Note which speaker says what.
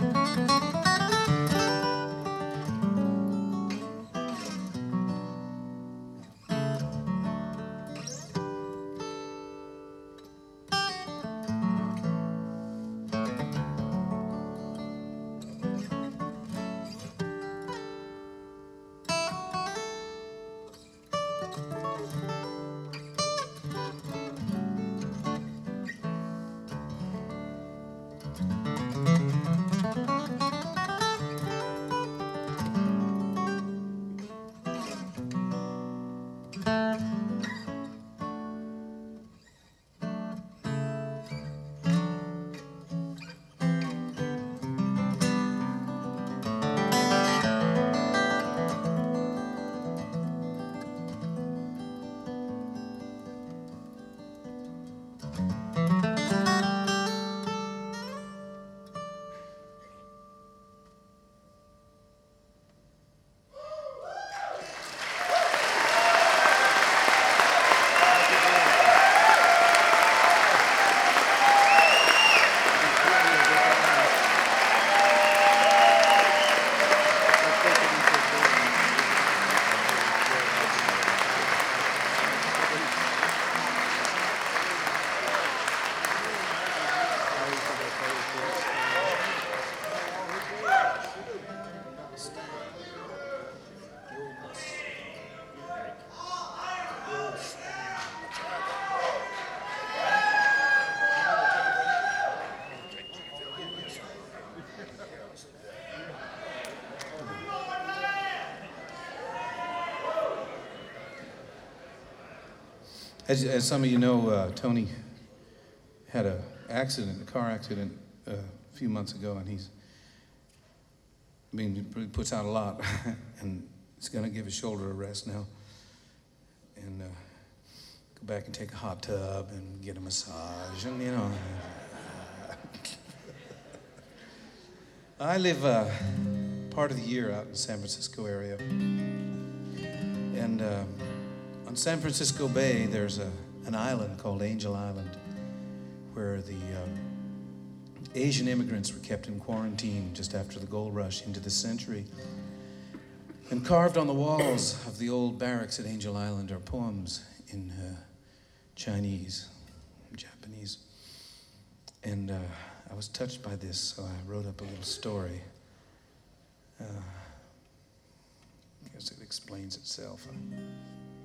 Speaker 1: As some of you know, Tony had a car accident a few months ago, and he puts out a lot, and he's going to give his shoulder a rest now, and go back and take a hot tub and get a massage, and I live part of the year out in the San Francisco area, and on San Francisco Bay, there's an island called Angel Island, where the Asian immigrants were kept in quarantine just after the gold rush into this century. And carved on the walls of the old barracks at Angel Island are poems in Chinese, Japanese. And I was touched by this, so I wrote up a little story. I guess it explains itself.